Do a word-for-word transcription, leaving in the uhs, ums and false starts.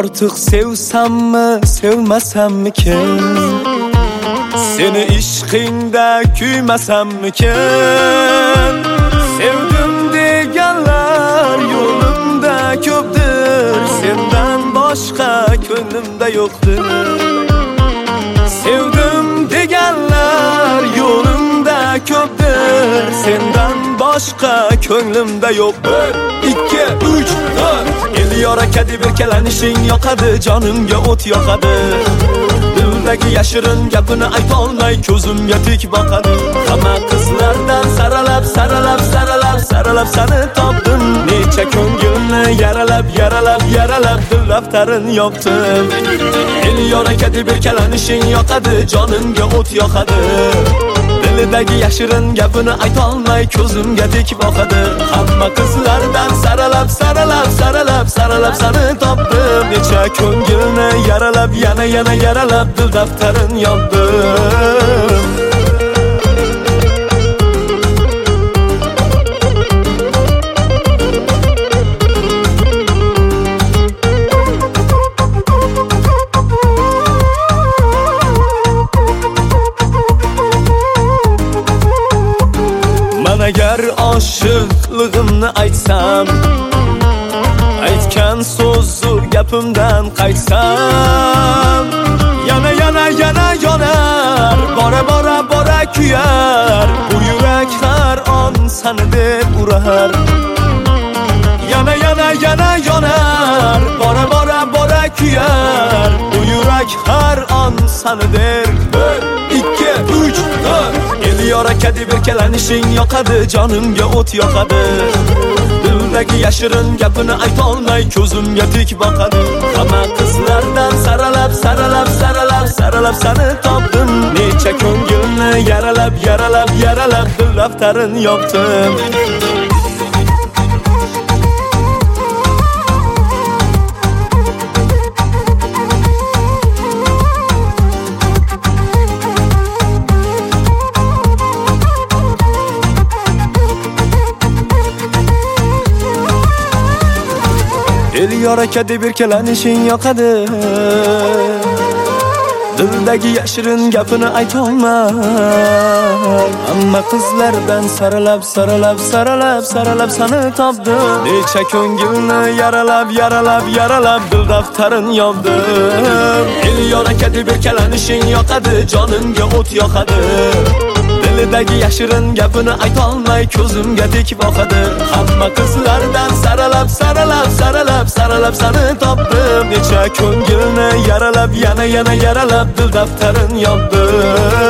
Artık sevsammi, sevmasammikin? Seni ishqingda kuymasammikin? Sevdim deganlar yo'limda ko'pdir, sendan boshqa ko'nglimda yo'qdir. Sevdim deganlar yo'limda ko'pdir, sendan boshqa ko'nglimda yo'q. bir ikki uch to'rt Elyor aka deb erkalanishing yoqadi, jonimga o't yoqadi. Dildagi yashirin gapini aytolmay ko'zimga tik boqadi. Hamma qizlardan saralab saralab saralab saralab seni topdim. Necha ko'ngilni yaralab yaralab yaralab dil daftarini yopdim. Elyor aka deb erkalanishing yoqadi, jonimga o't yoqadi. Dildagi yashirin gapini aytolmay ko'zimga tik boqadi. Hamma qizlardan saralab saralab saralab saralab seni topdim. Necha ko'ngilni yaralab yana yana yaralab dil daftarin yopdim. Agar oshiqligimni aytsam, aytgan so'zu gapimdan qaytsam, yana yana yana yonar, bora bora bora kuyar, bu yurak har on seni deb urar. Yana yana yana yonar, bora bora bora kuyar, bu yurak har on seni der. bir ikki uch to'rt Elyor aka deb erkalanishing yoqadi, jonimga o't yoqadi. Dildagi yashirin gapini aytolmay ko'zimga tik boqadi. Hamma qizlardan saralab saralab saralab saralab seni topdim. Necha ko'ngilni yaralab yaralab yaralab dil daftarini yopdim. Elyor aka deb erkalanishing yoqadi. Dildagi yashirin gapini aytolmay, hamma qizlardan saralab saralab saralab saralab seni topdim. Necha ko'ngilni yaralab yaralab yaralab dil daftarin yopdim. Elyor aka deb erkalanishing yoqadi, jonimga o't yoqadi. Dildagi yashirin gapini aytolmay ko'zimga tik boqadi. Hamma qizlardan saralab saralab saralab saralab seni topdim. Necha ko'ngilni yaralab yana yana yaralab dil daftarin yopdim.